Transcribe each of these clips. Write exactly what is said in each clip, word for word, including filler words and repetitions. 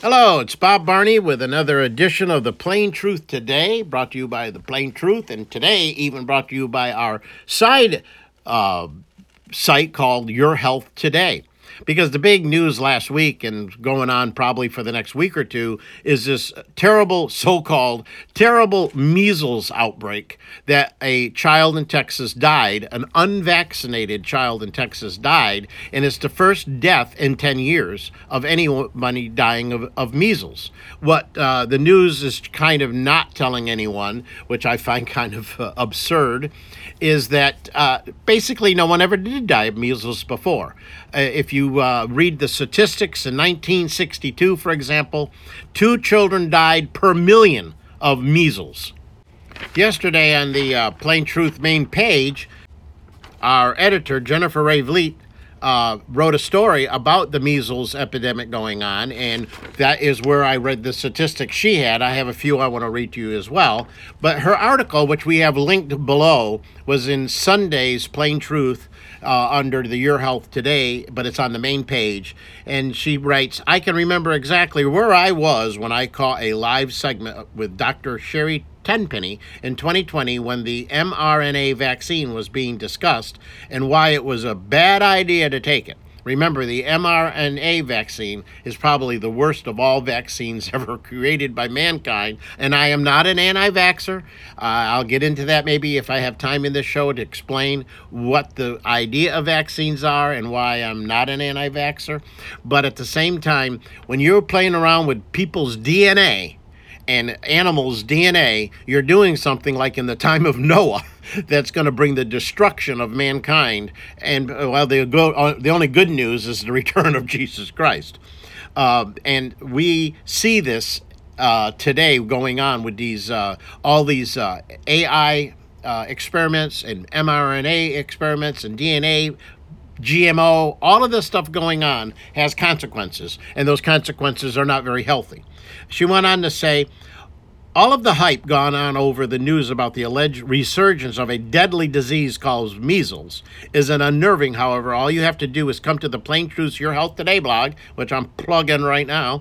Hello, it's Bob Barney with another edition of The Plain Truth Today, brought to you by The Plain Truth, and today even brought to you by our side uh, site called Your Health Today. Because the big news last week and going on probably for the next week or two is this terrible, so-called terrible measles outbreak that a child in Texas died, an unvaccinated child in Texas died, and it's the first death in ten years of anybody dying of, of measles. What uh, the news is kind of not telling anyone, which I find kind of uh, absurd, is that uh, basically no one ever did die of measles before. Uh, if you uh, read the statistics in nineteen sixty-two, for example, two children died per million of measles. Yesterday on the uh, Plain Truth main page, our editor, Jennifer Ray Vliet, uh, wrote a story about the measles epidemic going on, and that is where I read the statistics she had. I have a few I want to read to you as well. But her article, which we have linked below, was in Sunday's Plain Truth, Uh, under the Your Health Today, but it's on the main page. And she writes, I can remember exactly where I was when I caught a live segment with Doctor Sherry Tenpenny in twenty twenty when the mRNA vaccine was being discussed and why it was a bad idea to take it. Remember, the mRNA vaccine is probably the worst of all vaccines ever created by mankind, and I am not an anti-vaxxer. Uh, I'll get into that maybe if I have time in this show to explain what the idea of vaccines are and why I'm not an anti-vaxxer. But at the same time, when you're playing around with people's D N A, and animals' D N A, you're doing something like in the time of Noah that's going to bring the destruction of mankind. And, well, the, go, the only good news is the return of Jesus Christ. Uh, and we see this uh, today going on with these uh, all these uh, A I uh, experiments and mRNA experiments and D N A, G M O, all of this stuff going on has consequences, and those consequences are not very healthy. She went on to say, all of the hype gone on over the news about the alleged resurgence of a deadly disease called measles is an unnerving. However, all you have to do is come to the Plain Truth's Your Health Today blog, which I'm plugging right now,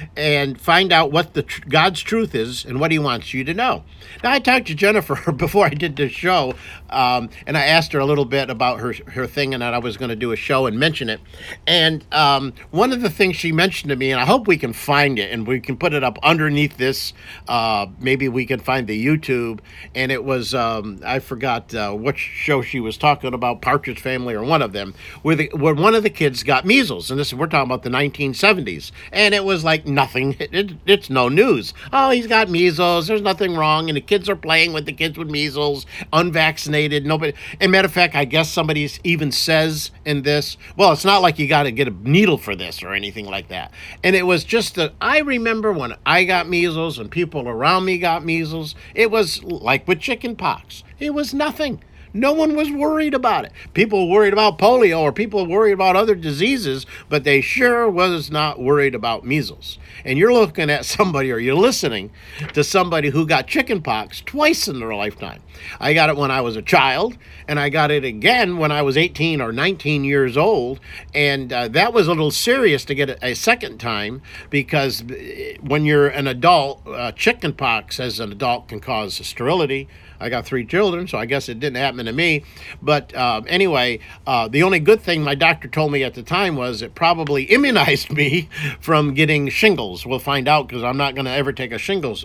and find out what the tr- God's truth is and what he wants you to know. Now, I talked to Jennifer before I did this show, um, and I asked her a little bit about her, her thing and that I was going to do a show and mention it. And um, one of the things she mentioned to me, and I hope we can find it and we can put it up underneath this, uh, maybe we can find the YouTube, and it was, um, I forgot uh, what show she was talking about, Partridge Family or one of them, where, the, where one of the kids got measles. And this we're talking about the nineteen seventies. And it was like nothing. It, it, it's no news. Oh, he's got measles. There's nothing wrong. And the kids are playing with the kids with measles, unvaccinated. Nobody. And matter of fact, I guess somebody even says in this, well, it's not like you got to get a needle for this or anything like that. And it was just that I remember when I got measles and people around me got measles, it was like with chicken pox. It was nothing. No one was worried about it. People were worried about polio or people were worried about other diseases, but they sure was not worried about measles. And you're looking at somebody, or you're listening to somebody who got chicken pox twice in their lifetime. I got it when I was a child, and I got it again when I was eighteen or nineteen years old. And uh, that was a little serious to get it a second time, because when you're an adult, uh, chicken pox as an adult can cause sterility. I got three children, so I guess it didn't happen to me. But uh, anyway, uh, the only good thing my doctor told me at the time was it probably immunized me from getting shingles. We'll find out, because I'm not going to ever take a shingles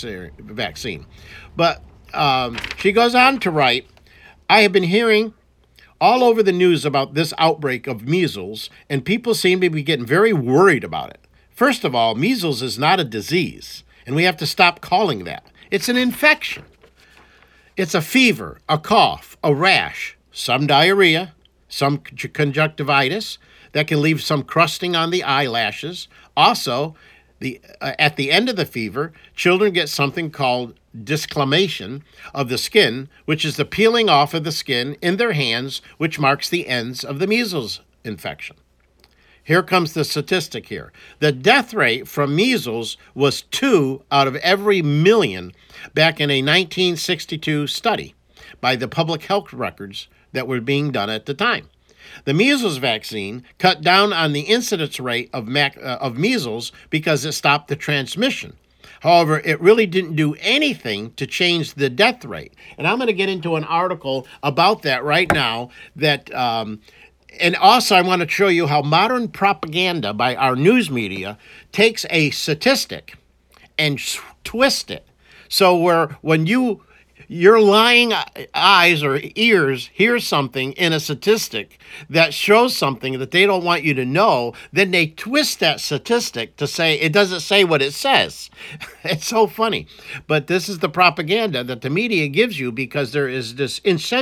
vaccine. But um, she goes on to write, I have been hearing all over the news about this outbreak of measles, and people seem to be getting very worried about it. First of all, measles is not a disease, and we have to stop calling that. It's an infection. It's a fever, a cough, a rash, some diarrhea, some conjunctivitis that can leave some crusting on the eyelashes. Also, the uh, at the end of the fever, children get something called desquamation of the skin, which is the peeling off of the skin in their hands, which marks the ends of the measles infection. Here comes the statistic here. The death rate from measles was two out of every million back in a nineteen sixty-two study by the public health records that were being done at the time. The measles vaccine cut down on the incidence rate of, mac- uh, of measles because it stopped the transmission. However, it really didn't do anything to change the death rate. And I'm going to get into an article about that right now. That, um, and also I want to show you how modern propaganda by our news media takes a statistic and twist it. So where when you your lying eyes or ears hear something in a statistic that shows something that they don't want you to know, then they twist that statistic to say it doesn't say what it says. It's so funny. But this is the propaganda that the media gives you because there is this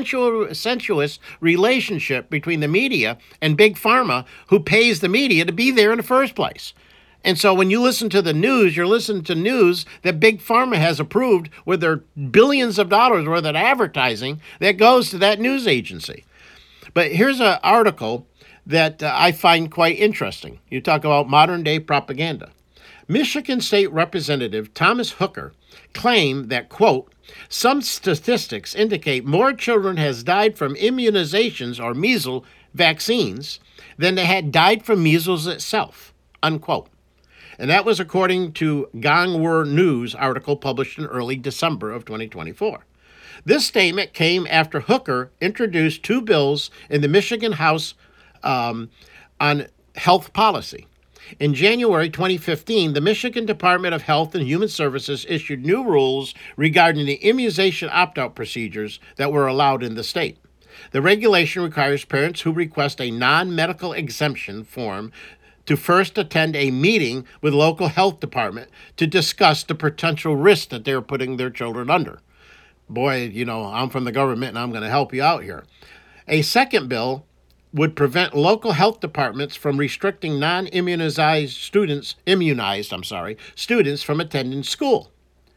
incestuous relationship between the media and Big Pharma, who pays the media to be there in the first place. And so when you listen to the news, you're listening to news that Big Pharma has approved with their billions of dollars worth of advertising that goes to that news agency. But here's an article that uh, I find quite interesting. You talk about modern day propaganda. Michigan State Representative Thomas Hooker claimed that, quote, some statistics indicate more children has died from immunizations or measles vaccines than they had died from measles itself, unquote. And that was according to Gangwon News article published in early December of twenty twenty-four. This statement came after Hooker introduced two bills in the Michigan House um, on health policy. In January twenty fifteen, the Michigan Department of Health and Human Services issued new rules regarding the immunization opt-out procedures that were allowed in the state. The regulation requires parents who request a non-medical exemption form to first attend a meeting with local health department to discuss the potential risk that they're putting their children under. Boy, you know, I'm from the government and I'm going to help you out here. A second bill would prevent local health departments from restricting non-immunized students, immunized, I'm sorry, students from attending school.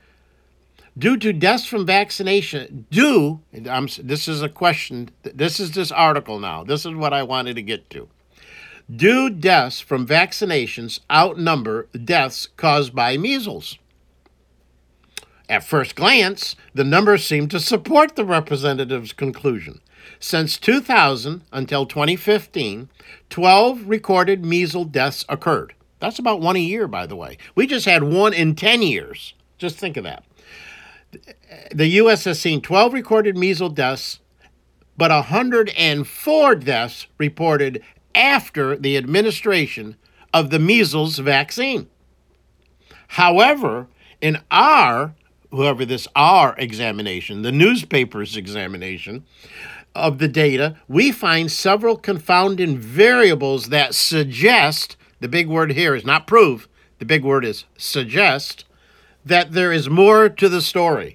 Due to deaths from vaccination, due, I'm, this is a question, this is this article now, this is what I wanted to get to. Do deaths from vaccinations outnumber deaths caused by measles? At first glance, the numbers seem to support the representative's conclusion. Since two thousand until twenty fifteen, twelve recorded measles deaths occurred. That's about one a year, by the way. We just had one in ten years. Just think of that. The U S has seen twelve recorded measles deaths, but one hundred four deaths reported after the administration of the measles vaccine. However, in our, whoever this our examination, the newspaper's examination of the data, we find several confounding variables that suggest, the big word here is not prove, the big word is suggest, that there is more to the story.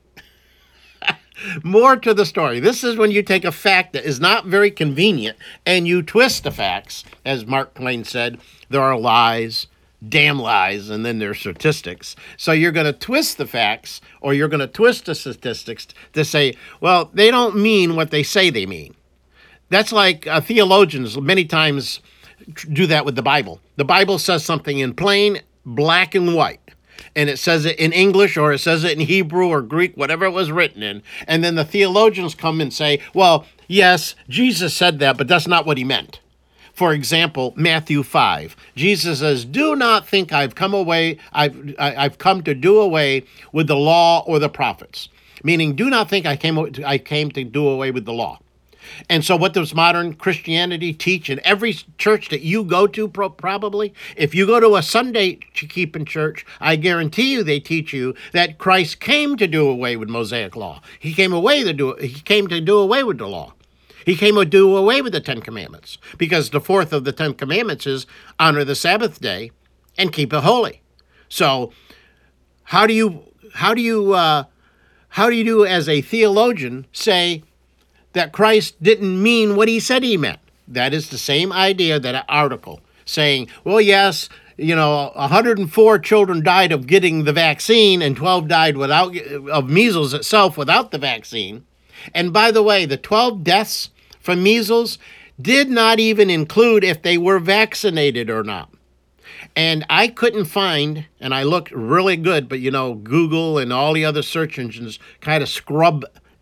More to the story. This is when you take a fact that is not very convenient and you twist the facts. As Mark Twain said, there are lies, damn lies, and then there's statistics. So you're going to twist the facts, or you're going to twist the statistics to say, well, they don't mean what they say they mean. That's like uh, theologians many times do that with the Bible. The Bible says something in plain black and white. And it says it in English, or it says it in Hebrew or Greek, whatever it was written in. And then the theologians come and say, well, yes, Jesus said that, but that's not what he meant. For example, Matthew five, Jesus says, do not think I've come away, I've, I've come to do away with the law or the prophets. Meaning, do not think I came, I came to do away with the law. And so what does modern Christianity teach in every church that you go to, pro- probably? If you go to a Sunday keeping church, I guarantee you they teach you that Christ came to do away with Mosaic law. He came away to do he came to do away with the law. He came to do away with the Ten Commandments, because the fourth of the Ten Commandments is honor the Sabbath day and keep it holy. So how do you how do you uh, how do you do as a theologian say that Christ didn't mean what he said he meant? That is the same idea, that article saying, well, yes, you know, one hundred four children died of getting the vaccine and twelve died without of measles itself without the vaccine. And by the way, the twelve deaths from measles did not even include if they were vaccinated or not. And I couldn't find, and I looked really good, but you know, Google and all the other search engines kind of scrub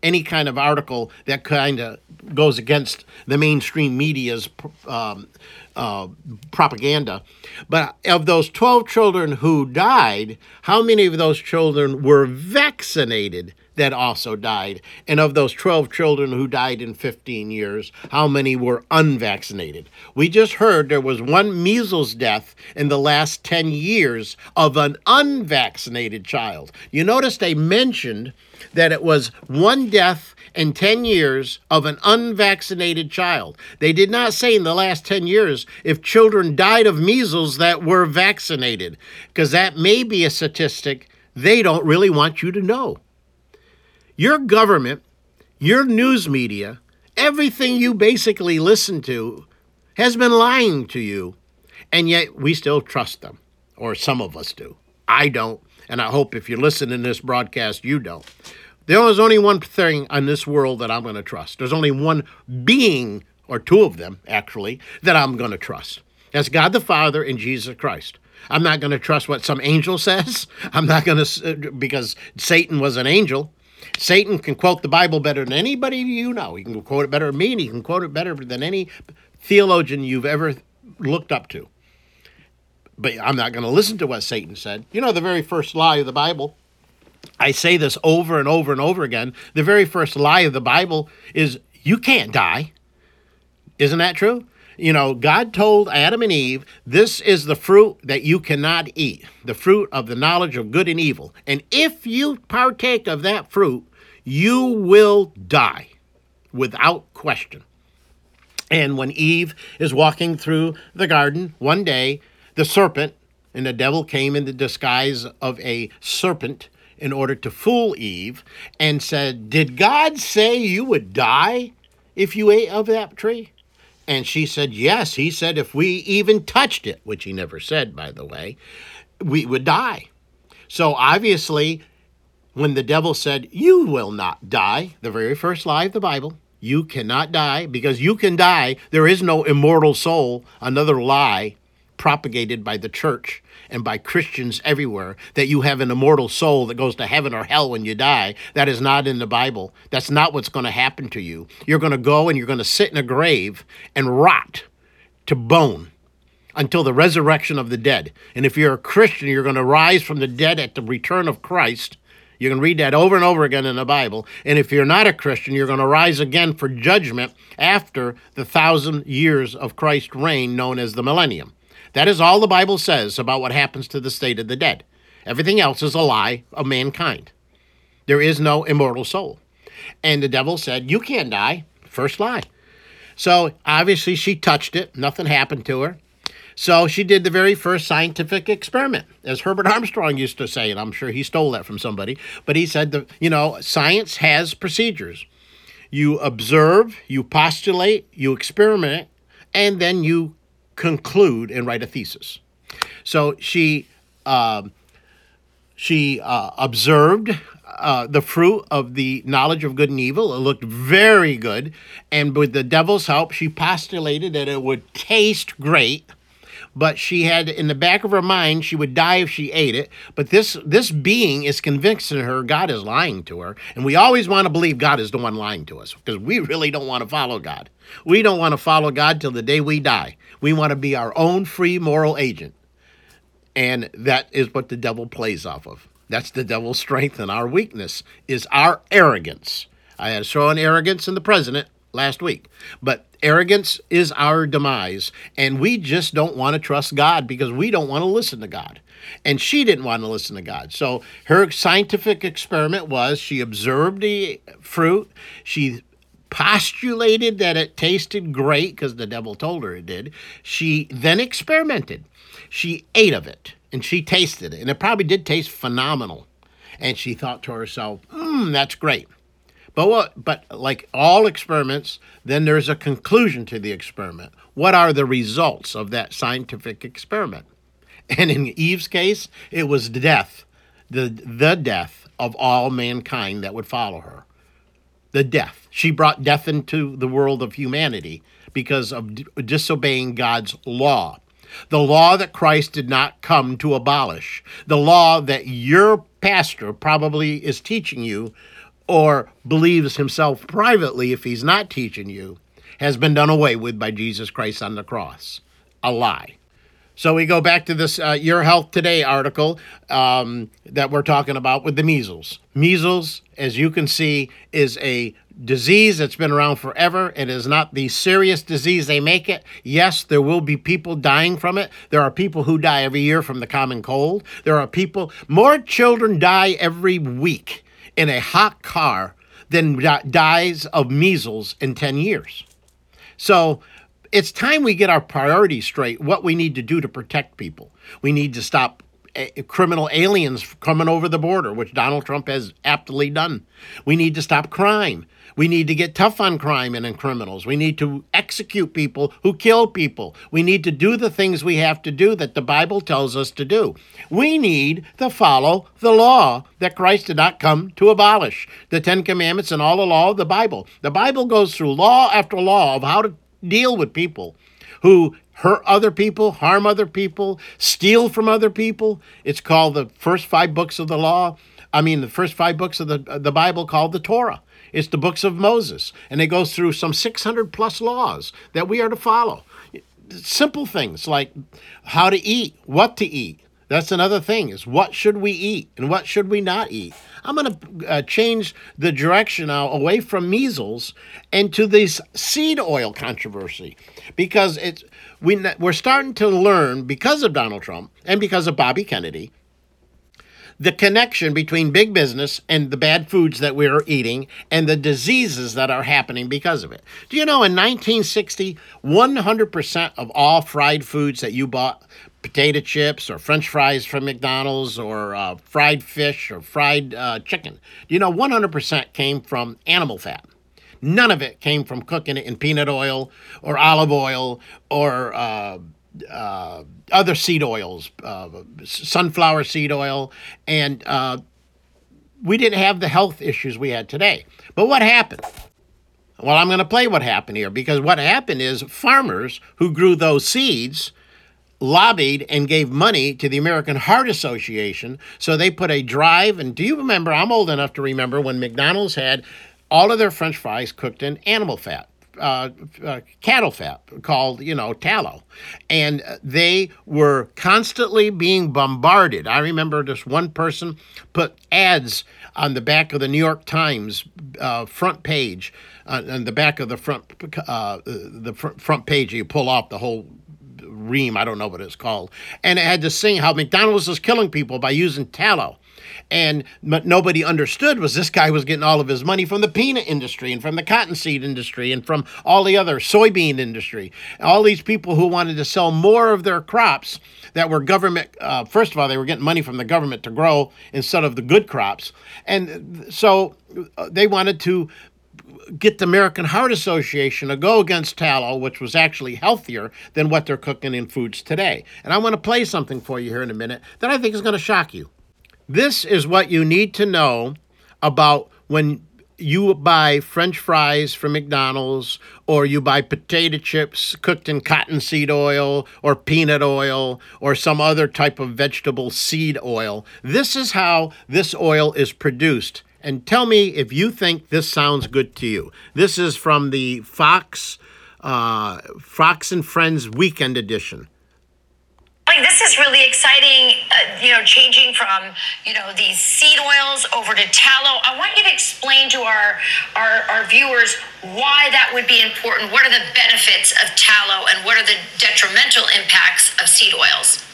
any kind of article that kind of goes against the mainstream media's um, uh, propaganda. But of those twelve children who died, how many of those children were vaccinated that also died? And of those twelve children who died in fifteen years, how many were unvaccinated? We just heard there was one measles death in the last ten years of an unvaccinated child. You notice they mentioned that it was one death in ten years of an unvaccinated child. They did not say in the last ten years if children died of measles that were vaccinated, because that may be a statistic they don't really want you to know. Your government, your news media, everything you basically listen to has been lying to you, and yet we still trust them, or some of us do. I don't, and I hope if you're listening to this broadcast, you don't. There is only one thing on this world that I'm going to trust. There's only one being, or two of them, actually, that I'm going to trust. That's God the Father and Jesus Christ. I'm not going to trust what some angel says. I'm not going to, because Satan was an angel. Satan can quote the Bible better than anybody you know. He can quote it better than me, and he can quote it better than any theologian you've ever looked up to. But I'm not going to listen to what Satan said. You know, the very first lie of the Bible, I say this over and over and over again, the very first lie of the Bible is, you can't die. Isn't that true? You know, God told Adam and Eve, this is the fruit that you cannot eat, the fruit of the knowledge of good and evil. And if you partake of that fruit, you will die without question. And when Eve is walking through the garden one day, the serpent, and the devil came in the disguise of a serpent in order to fool Eve, and said, did God say you would die if you ate of that tree? And she said, yes. He said if we even touched it, which he never said, by the way, we would die. So obviously, when the devil said, you will not die, the very first lie of the Bible, you cannot die, because you can die. There is no immortal soul, another lie propagated by the church and by Christians everywhere, that you have an immortal soul that goes to heaven or hell when you die. That is not in the Bible. That's not what's going to happen to you. You're going to go and you're going to sit in a grave and rot to bone until the resurrection of the dead. And if you're a Christian, you're going to rise from the dead at the return of Christ. You can read that over and over again in the Bible. And if you're not a Christian, you're going to rise again for judgment after the thousand years of Christ's reign, known as the millennium. That is all the Bible says about what happens to the state of the dead. Everything else is a lie of mankind. There is no immortal soul. And the devil said, you can't die. First lie. So obviously she touched it. Nothing happened to her. So she did the very first scientific experiment, as Herbert Armstrong used to say, and I'm sure he stole that from somebody. But he said, that, you know, science has procedures. You observe, you postulate, you experiment, and then you conclude and write a thesis. So she uh, she uh, observed uh, the fruit of the knowledge of good and evil. It looked very good. And with the devil's help, she postulated that it would taste great. But she had, in the back of her mind, she would die if she ate it. But this this being is convincing her God is lying to her. And we always want to believe God is the one lying to us, because we really don't want to follow God. We don't want to follow God till the day we die. We want to be our own free moral agent. And that is what the devil plays off of. That's the devil's strength, and our weakness is our arrogance. I had a show on arrogance in the president last week. But arrogance is our demise, and we just don't want to trust God because we don't want to listen to God. And she didn't want to listen to God. So her scientific experiment was she observed the fruit. She postulated that it tasted great because the devil told her it did. She then experimented. She ate of it, and she tasted it, and it probably did taste phenomenal. And she thought to herself, hmm, that's great. But what? But like all experiments, then there's a conclusion to the experiment. What are the results of that scientific experiment? And in Eve's case, it was death, the the death of all mankind that would follow her. The death. She brought death into the world of humanity because of disobeying God's law. The law that Christ did not come to abolish. The law that your pastor probably is teaching you or believes himself privately if he's not teaching you, has been done away with by Jesus Christ on the cross. A lie. So we go back to this uh, Your Health Today article um, that we're talking about with the measles. Measles, as you can see, is a disease that's been around forever. It is not the serious disease they make it. Yes, there will be people dying from it. There are people who die every year from the common cold. There are people, more children die every week in a hot car than dies of measles in ten years. So it's time we get our priorities straight, what we need to do to protect people. We need to stop a- criminal aliens coming over the border, which Donald Trump has aptly done. We need to stop crime. We need to get tough on crime and on criminals. We need to execute people who kill people. We need to do the things we have to do that the Bible tells us to do. We need to follow the law that Christ did not come to abolish. The Ten Commandments and all the law of the Bible. The Bible goes through law after law of how to deal with people who hurt other people, harm other people, steal from other people. It's called the first five books of the law. I mean, the first five books of the, the Bible called the Torah. It's the books of Moses. And it goes through some six hundred plus laws that we are to follow. Simple things like how to eat, what to eat. That's another thing, is what should we eat and what should we not eat? I'm going to uh, change the direction now away from measles and to this seed oil controversy, because it's we, we're starting to learn, because of Donald Trump and because of Bobby Kennedy, the connection between big business and the bad foods that we're eating and the diseases that are happening because of it. Do you know in nineteen sixty, one hundred percent of all fried foods that you bought, potato chips or French fries from McDonald's or uh, fried fish or fried uh, chicken, you know, one hundred percent came from animal fat. None of it came from cooking it in peanut oil or olive oil or uh, uh, other seed oils, uh, sunflower seed oil, and uh, we didn't have the health issues we had today. But what happened? Well, I'm going to play what happened here, because what happened is farmers who grew those seeds lobbied and gave money to the American Heart Association, so they put a drive. And do you remember, I'm old enough to remember when McDonald's had all of their French fries cooked in animal fat, uh, uh, cattle fat, called, you know, tallow. And they were constantly being bombarded. I remember this one person put ads on the back of the New York Times uh, front page, uh, on the back of the front, uh, the fr- front page, you pull off the whole ream, I don't know what it's called, and it had to sing how McDonald's is killing people by using tallow. And what nobody understood was this guy was getting all of his money from the peanut industry and from the cottonseed industry and from all the other soybean industry. All these people who wanted to sell more of their crops that were government, uh, first of all, they were getting money from the government to grow instead of the good crops. And so they wanted to get the American Heart Association to go against tallow, which was actually healthier than what they're cooking in foods today. And I want to play something for you here in a minute that I think is going to shock you. This is what you need to know about when you buy French fries from McDonald's, or you buy potato chips cooked in cottonseed oil or peanut oil or some other type of vegetable seed oil. This is how this oil is produced. And tell me if you think this sounds good to you. This is from the Fox, uh, Fox and Friends Weekend Edition. Like, this is really exciting, uh, you know, changing from, you know, these seed oils over to tallow. I want you to explain to our, our, our viewers why that would be important. What are the benefits of tallow and what are the detrimental impacts of seed oils?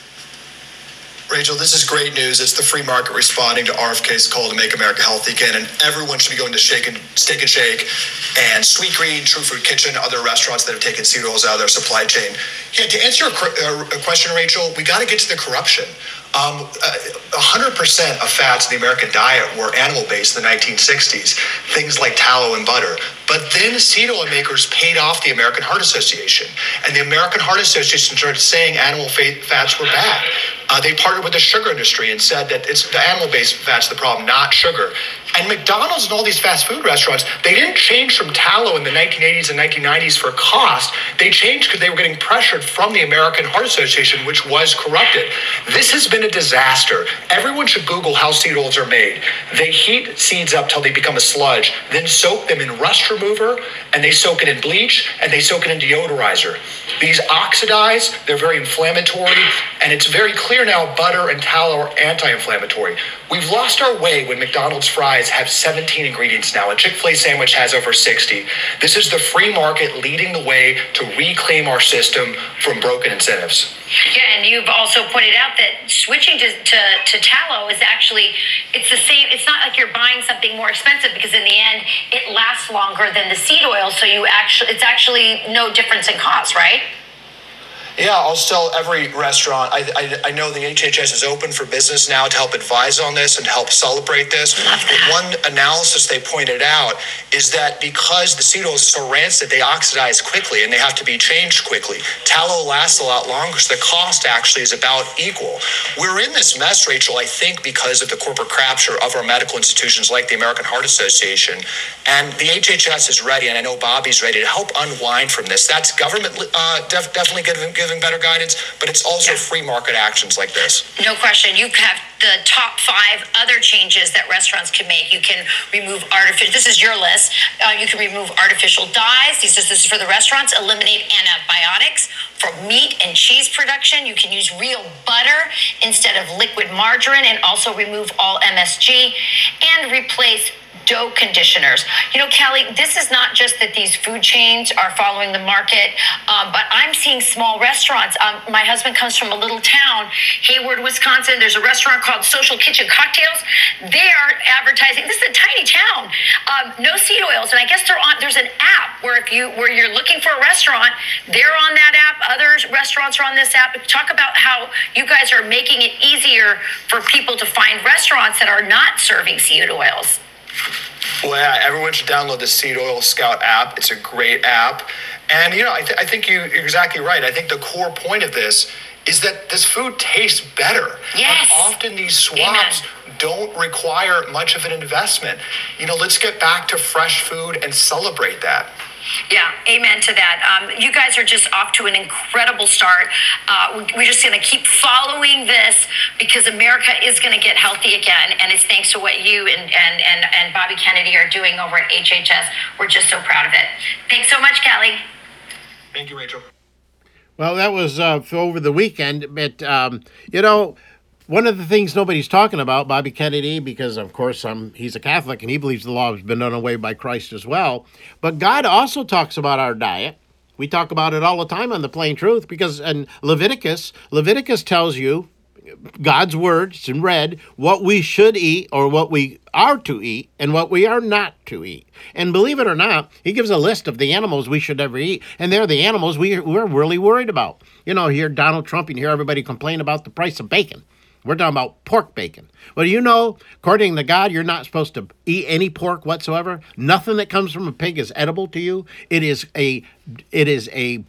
Rachel, this is great news. It's the free market responding to R F K's call to make America healthy again, and everyone should be going to Shake and Steak and Shake and Sweet Green, True Food Kitchen, other restaurants that have taken seed oils out of their supply chain. Yeah, to answer your uh, question, Rachel, we got to get to the corruption. Um, uh, one hundred percent of fats in the American diet were animal-based in the nineteen sixties, things like tallow and butter. But then seed oil makers paid off the American Heart Association, and the American Heart Association started saying animal fats were bad. Uh, they partnered with the sugar industry and said that it's the animal-based fat's the problem, not sugar. And McDonald's and all these fast food restaurants, they didn't change from tallow in the nineteen eighties and nineteen nineties for cost. They changed because they were getting pressured from the American Heart Association, which was corrupted. This has been a disaster. Everyone should Google how seed oils are made. They heat seeds up till they become a sludge, then soak them in rust remover, and they soak it in bleach, and they soak it in deodorizer. These oxidize, they're very inflammatory, and it's very clear now butter and tallow are anti-inflammatory. We've lost our way when McDonald's fries have seventeen ingredients now. A Chick-fil-A sandwich has over sixty. This is the free market leading the way to reclaim our system from broken incentives. Yeah, and you've also pointed out that switching to, to, to tallow is actually, it's the same, it's not like you're buying something more expensive because in the end, it lasts longer than the seed oil, so you actually, it's actually no difference in cost, right? Yeah, I'll tell every restaurant. I, I I know the H H S is open for business now to help advise on this and help celebrate this. One analysis they pointed out is that because the seed oil is so rancid, they oxidize quickly and they have to be changed quickly. Tallow lasts a lot longer, so the cost actually is about equal. We're in this mess, Rachel, I think because of the corporate capture of our medical institutions like the American Heart Association. And the H H S is ready, and I know Bobby's ready to help unwind from this. That's government uh, def- definitely giving giving better guidance, but it's also Yeah. free market actions like this. No question. You have the top five other changes that restaurants can make. You can remove artificial, this is your list. Uh, you can remove artificial dyes. This is, this is for the restaurants. Eliminate antibiotics for meat and cheese production. You can use real butter instead of liquid margarine, and also remove all M S G and replace dough conditioners. You know, Callie, this is not just that these food chains are following the market, um, but I'm seeing small restaurants. Um, my husband comes from a little town, Hayward, Wisconsin. There's a restaurant called Social Kitchen Cocktails. They are advertising. This is a tiny town. Um, no seed oils, and I guess they're on. There's an app where if you where you're looking for a restaurant, they're on that app. Other restaurants are on this app. Talk about how you guys are making it easier for people to find restaurants that are not serving seed oils. Well, yeah, everyone should download the Seed Oil Scout app. It's a great app. And, you know, I, th- I think you, you're exactly right. I think the core point of this is that this food tastes better. Yes. And often these swaps Amen. Don't require much of an investment. You know, let's get back to fresh food and celebrate that. Yeah, amen to that. Um, you guys are just off to an incredible start. Uh, we- we're just going to keep following this because America is going to get healthy again, and it's thanks to what you and, and, and, and Bobby Kennedy are doing over at H H S. We're just so proud of it. Thanks so much, Callie. Thank you, Rachel. Well, that was uh, for over the weekend, but um, you know, one of the things nobody's talking about, Bobby Kennedy, because of course um, he's a Catholic and he believes the law has been done away by Christ as well. But God also talks about our diet. We talk about it all the time on The Plain Truth because in Leviticus, Leviticus tells you, God's words in red, what we should eat or what we are to eat and what we are not to eat. And believe it or not, he gives a list of the animals we should ever eat. And they're the animals we, we're really worried about. You know, hear Donald Trump and hear everybody complain about the price of bacon. We're talking about pork bacon. Well, you know, according to God, you're not supposed to eat any pork whatsoever. Nothing that comes from a pig is edible to you. It is a, it is a,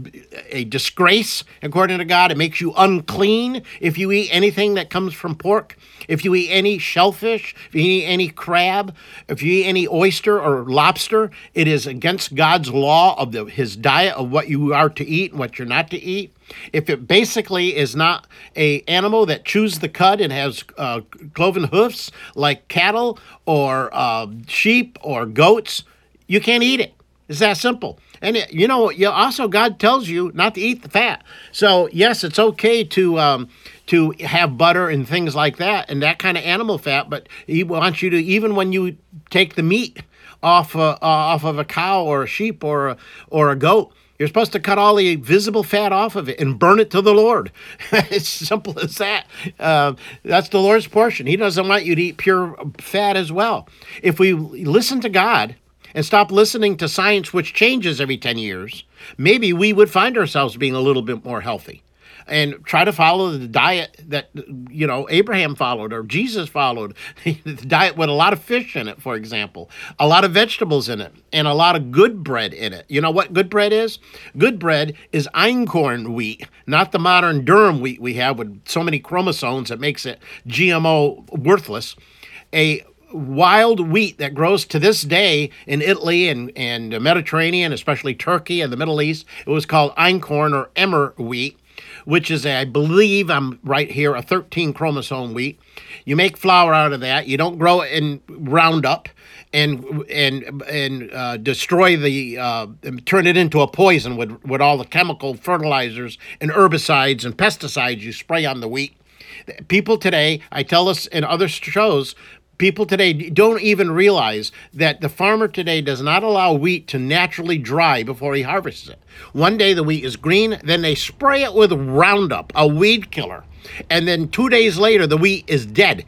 a disgrace, according to God. It makes you unclean if you eat anything that comes from pork. If you eat any shellfish, if you eat any crab, if you eat any oyster or lobster, it is against God's law of the, his diet of what you are to eat and what you're not to eat. If it basically is not a animal that chews the cud and has uh, cloven hoofs like cattle or uh, sheep or goats, you can't eat it. It's that simple. And it, you know, you also God tells you not to eat the fat. So yes, it's okay to um, to have butter and things like that and that kind of animal fat, but He wants you to, even when you take the meat off uh, off of a cow or a sheep or a, or a goat, you're supposed to cut all the visible fat off of it and burn it to the Lord. It's simple as that. Uh, that's the Lord's portion. He doesn't want you to eat pure fat as well. If we listen to God and stop listening to science, which changes every ten years, maybe we would find ourselves being a little bit more healthy. and try to follow the diet that, you know, Abraham followed or Jesus followed. The diet with a lot of fish in it, for example, a lot of vegetables in it, and a lot of good bread in it. You know what good bread is? Good bread is einkorn wheat, not the modern durum wheat we have with so many chromosomes that makes it G M O worthless. A wild wheat that grows to this day in Italy and, and the Mediterranean, especially Turkey and the Middle East. It was called einkorn or emmer wheat, which is, a, I believe I'm right here, a thirteen chromosome wheat. You make flour out of that. You don't grow it in Roundup and and and uh, destroy the, uh, turn it into a poison with, with all the chemical fertilizers and herbicides and pesticides you spray on the wheat. People today, I tell this in other shows, people today don't even realize that the farmer today does not allow wheat to naturally dry before he harvests it. One day the wheat is green, then they spray it with Roundup, a weed killer. And then two days later, the wheat is dead,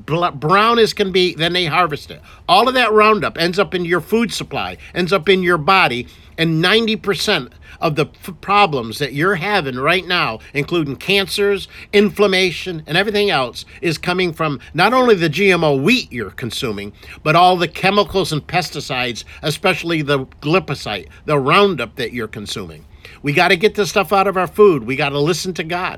brown as can be, then they harvest it. All of that Roundup ends up in your food supply, ends up in your body, and ninety percent of the f- problems that you're having right now, including cancers, inflammation, and everything else, is coming from not only the G M O wheat you're consuming, but all the chemicals and pesticides, especially the glyphosate, the Roundup that you're consuming. We got to get this stuff out of our food. We got to listen to God.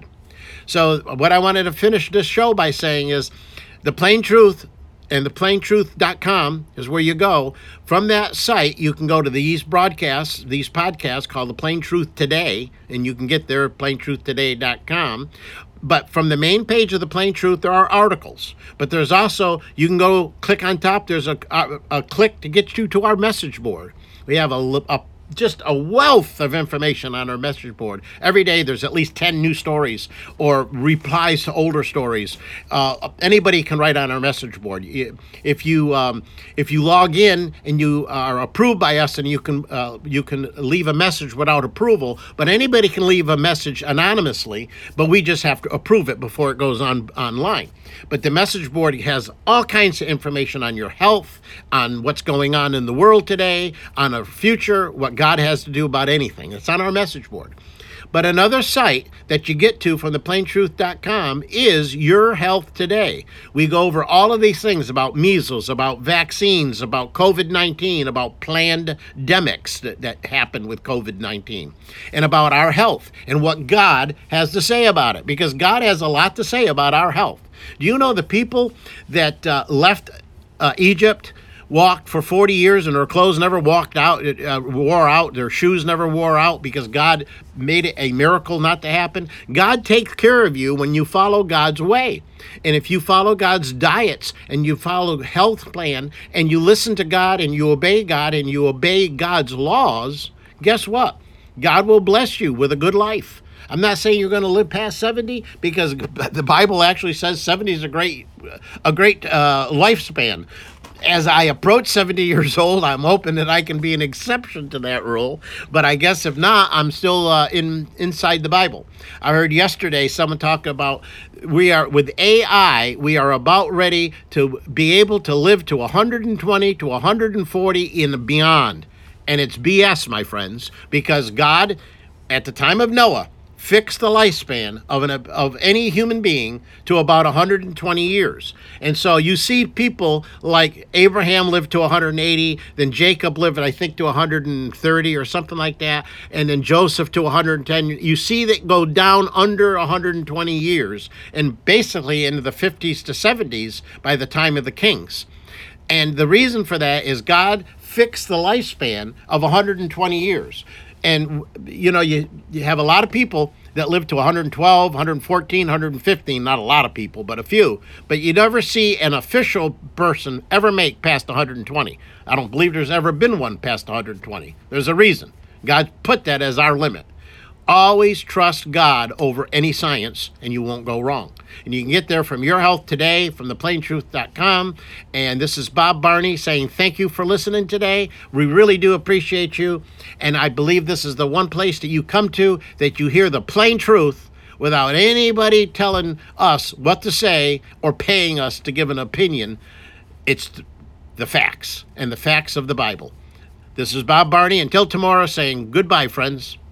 So what I wanted to finish this show by saying is the Plain Truth, and the plain truth dot com is where you go. From that site, you can go to these broadcasts, these podcasts called The Plain Truth Today, and you can get there at plain truth today dot com. But from the main page of The Plain Truth, there are articles. But there's also, you can go click on top, there's a, a, a click to get you to our message board. We have a, a just a wealth of information on our message board. Every day there's at least ten new stories or replies to older stories. Uh, anybody can write on our message board. If you um, if you log in and you are approved by us, and you can uh, you can leave a message without approval, but anybody can leave a message anonymously, but we just have to approve it before it goes on online. But the message board has all kinds of information on your health, on what's going on in the world today, on our future, what God has to do about anything. It's on our message board. But another site that you get to from the plain truth dot com is Your Health Today. We go over all of these things about measles, about vaccines, about covid nineteen, about pandemics that, that happen with covid nineteen, and about our health and what God has to say about it, because God has a lot to say about our health. Do you know the people that uh, left uh, Egypt, walked for forty years, and their clothes never walked out, uh, wore out, their shoes never wore out because God made it a miracle not to happen? God takes care of you when you follow God's way. And if you follow God's diets and you follow health plan and you listen to God and you obey God and you obey God's laws, guess what? God will bless you with a good life. I'm not saying you're going to live past seventy, because the Bible actually says seventy is a great, a great uh, lifespan. As I approach seventy years old, I'm hoping that I can be an exception to that rule. But I guess if not, I'm still uh, in inside the Bible. I heard yesterday someone talk about we are with A I, we are about ready to be able to live to one hundred twenty to one hundred forty and beyond. And it's B S, my friends, because God, at the time of Noah, fixed the lifespan of an of any human being to about one hundred twenty years. And so you see people like Abraham lived to one hundred eighty, then Jacob lived, I think, to one hundred thirty or something like that, and then Joseph to one hundred ten. You see that go down under one hundred twenty years, and basically into the fifties to seventies by the time of the kings. And the reason for that is God fixed the lifespan of one hundred twenty years. And, you know, you, you have a lot of people that live to one hundred twelve, one hundred fourteen, one hundred fifteen, not a lot of people, but a few. But you never see an official person ever make past one hundred twenty. I don't believe there's ever been one past one hundred twenty. There's a reason. God put that as our limit. Always trust God over any science, and you won't go wrong. And you can get there from Your Health Today, from the plain truth dot com. And this is Bob Barney saying thank you for listening today. We really do appreciate you. And I believe this is the one place that you come to that you hear the plain truth without anybody telling us what to say or paying us to give an opinion. It's the facts, and the facts of the Bible. This is Bob Barney. Until tomorrow, saying goodbye, friends.